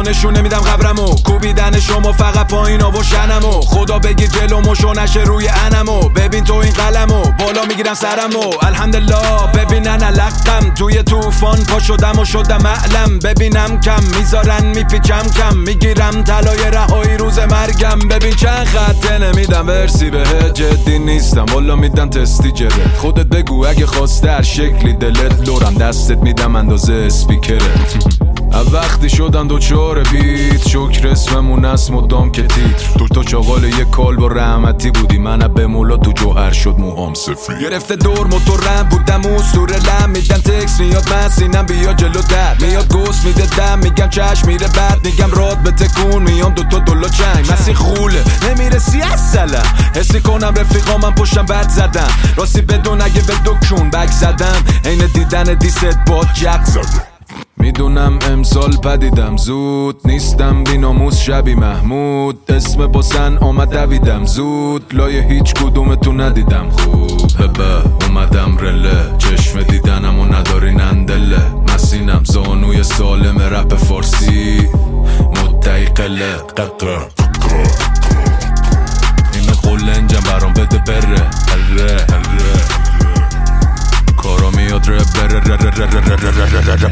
نشون نمیدم قبرمو، کوبیدن شما فقط پایینا و شنمو. خدا بگیر جلومو شو نشه روی انمو. ببین تو این قلمو بالا میگیرم سرمو. الحمدلله ببینن علقم توی طوفان پا شدم و شدم معلم. ببینم کم میذارن میپیچم کم، میگیرم طلای رهایی روز مرگم. ببین چند خطه نمیدم ورسی بهت، جدی نیستم والا میدم تستی جره. خودت بگو اگه خواسته هر شکلی دلت، لورم دستت میدم اندازه اسپیکرت. وقتی شدم دوچار بیت، شکر اسممون است مدام که تیتر. تو چاقال یه کالب و رحمتی بودی، من به مولا تو جوهر شد موهام سفید. گرفته دور موتورم بودم اسطوره لم، میدن تکس میاد من سینم بیا جلو در میاد گوس میده دم، میگم چشم میره بعد میگم راد به تکون میام دوتا دلا چنگ. مسیح خوله نمیرسی اصلا، حسی کنم رفیقامم پشتم بد زدم. راستی بدون اگه به دکون بک زدم، عین دیدن دیست با جک زدم. میدونم امسال پدیدم زود، نیستم بیناموس شبی محمود. اسم باسن آمد دویدم زود، لای هیچ کدومتون ندیدم خوب. هبه اومدم رله، چشم دیدنم و ندارین اندله. مسینم زانوی سالم رپ فارسی، مدعی قله قطره. این قلنجم برام بده بره هره کارا میاد ره بره.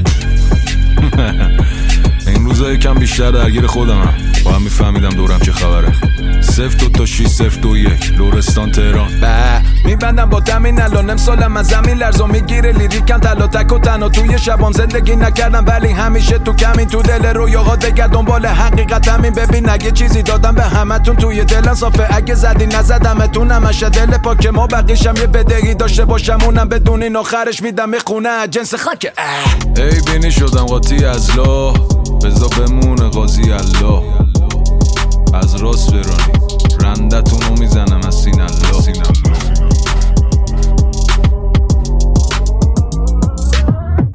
این روزا یکم بیشتر درگیر خودمم، با هم میفهمیدم دورم چه خبره. 026 لورستان تهران میبندم با دمین الان امسالم از زمین لرزو میگیره. لیریکم تلا تک و تنها توی شبام زندگی نکردم، ولی همیشه تو کمین تو دل رویاها دگر دنبال حقیقت همین. ببین اگه چیزی دادم به همتون توی دلم صافه، اگه زدی نزدمتون همشه دل پاک. ما بقیشم یه بدهی داشته باشم اونم بدونین آخرش میدم میخونه جنس خاکه. ای بینی شدم قاطی از لا، بزا